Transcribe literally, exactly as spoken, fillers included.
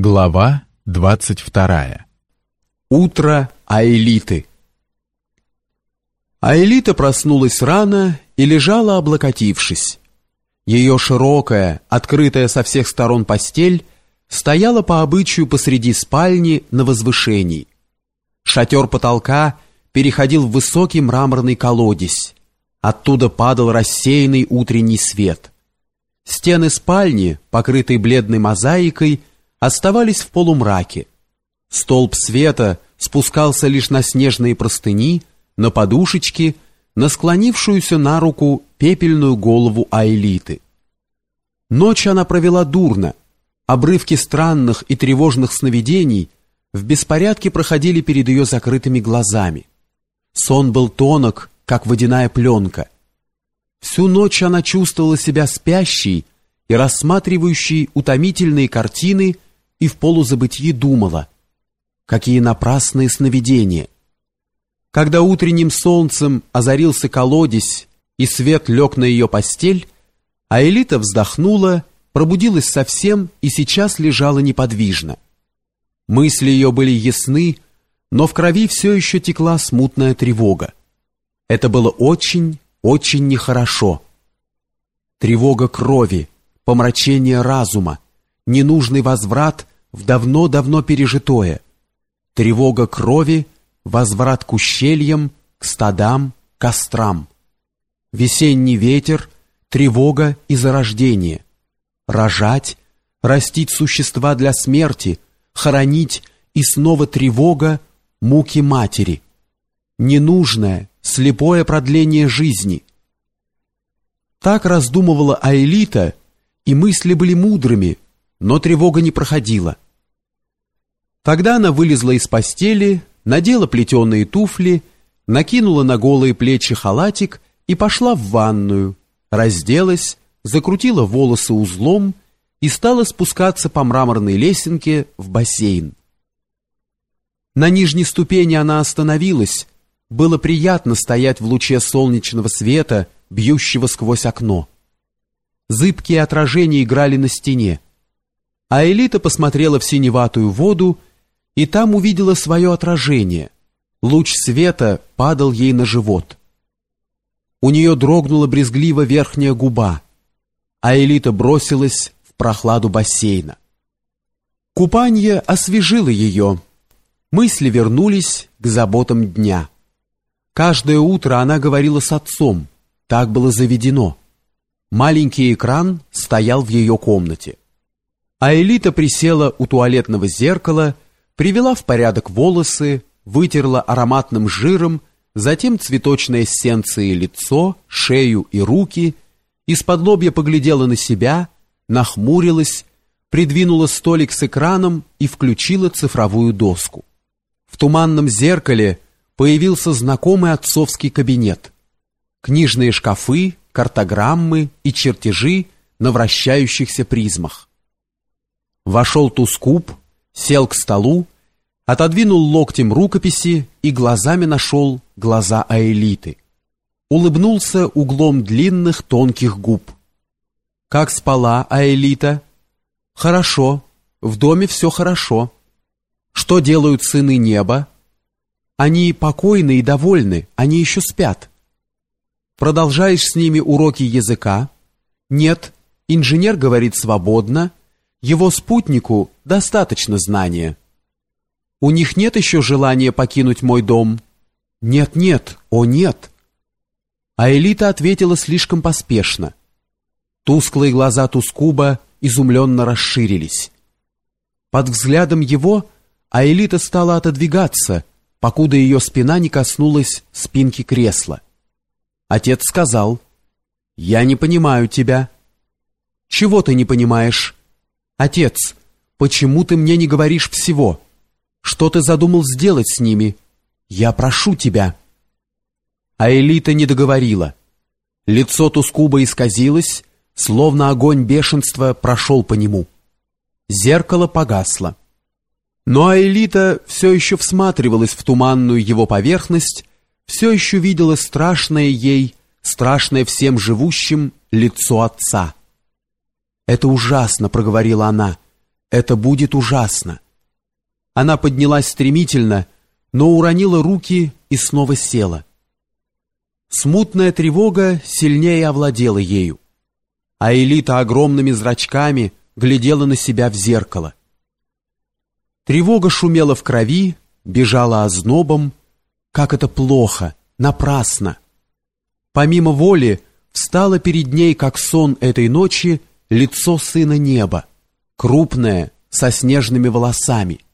Глава двадцать вторая. Утро Аэлиты. Аэлита проснулась рано и лежала, облокотившись. Ее широкая, открытая со всех сторон постель стояла по обычаю посреди спальни на возвышении. Шатер потолка переходил в высокий мраморный колодец. Оттуда падал рассеянный утренний свет. Стены спальни, покрытые бледной мозаикой, оставались в полумраке. Столб света спускался лишь на снежные простыни, на подушечки, на склонившуюся на руку пепельную голову Аэлиты. Ночь она провела дурно. Обрывки странных и тревожных сновидений в беспорядке проходили перед ее закрытыми глазами. Сон был тонок, как водяная пленка. Всю ночь она чувствовала себя спящей и рассматривающей утомительные картины, и в полузабытии думала: какие напрасные сновидения. Когда утренним солнцем озарился колодец и свет лег на ее постель, Аэлита вздохнула, пробудилась совсем и сейчас лежала неподвижно. Мысли ее были ясны, но в крови все еще текла смутная тревога. Это было очень, очень нехорошо. Тревога крови, помрачение разума, ненужный возврат в давно-давно пережитое. Тревога крови, возврат к ущельям, к стадам, кострам. Весенний ветер, тревога и зарождение. Рожать, растить существа для смерти, хоронить и снова тревога, муки матери. Ненужное, слепое продление жизни. Так раздумывала Аэлита, и мысли были мудрыми, но тревога не проходила. Тогда она вылезла из постели, надела плетеные туфли, накинула на голые плечи халатик и пошла в ванную, разделась, закрутила волосы узлом и стала спускаться по мраморной лесенке в бассейн. На нижней ступени она остановилась. Было приятно стоять в луче солнечного света, бьющего сквозь окно. Зыбкие отражения играли на стене. Аэлита посмотрела в синеватую воду и там увидела свое отражение. Луч света падал ей на живот. У нее дрогнула брезгливо верхняя губа. Аэлита бросилась в прохладу бассейна. Купанье освежило ее. Мысли вернулись к заботам дня. Каждое утро она говорила с отцом. Так было заведено. Маленький экран стоял в ее комнате. Аэлита присела у туалетного зеркала, привела в порядок волосы, вытерла ароматным жиром, затем цветочной эссенцией лицо, шею и руки, из-под лобья поглядела на себя, нахмурилась, придвинула столик с экраном и включила цифровую доску. В туманном зеркале появился знакомый отцовский кабинет. Книжные шкафы, картограммы и чертежи на вращающихся призмах. Вошел Тускуб, сел к столу, отодвинул локтем рукописи и глазами нашел глаза Аэлиты. Улыбнулся углом длинных тонких губ. «Как спала, Аэлита?» «Хорошо, в доме все хорошо. Что делают сыны неба?» «Они покойны и довольны, они еще спят». «Продолжаешь с ними уроки языка?» «Нет, инженер говорит свободно. Его спутнику достаточно знания». «У них нет еще желания покинуть мой дом?» «Нет, нет, о нет». Аэлита ответила слишком поспешно. Тусклые глаза Тускуба изумленно расширились. Под взглядом его Аэлита стала отодвигаться, покуда ее спина не коснулась спинки кресла. Отец сказал: «Я не понимаю тебя». «Чего ты не понимаешь?» «Отец, почему ты мне не говоришь всего? Что ты задумал сделать с ними? Я прошу тебя». Аэлита не договорила. Лицо Тускуба исказилось, словно огонь бешенства прошел по нему. Зеркало погасло. Но Аэлита все еще всматривалась в туманную его поверхность, все еще видела страшное ей, страшное всем живущим лицо отца. «Это ужасно», — проговорила она. Это будет ужасно. Она поднялась стремительно, но уронила руки и снова села. Смутная тревога сильнее овладела ею, а Элита огромными зрачками глядела на себя в зеркало. Тревога шумела в крови, бежала ознобом. Как это плохо, напрасно! Помимо воли встало перед ней, как сон этой ночи, лицо сына неба, крупное, со снежными волосами.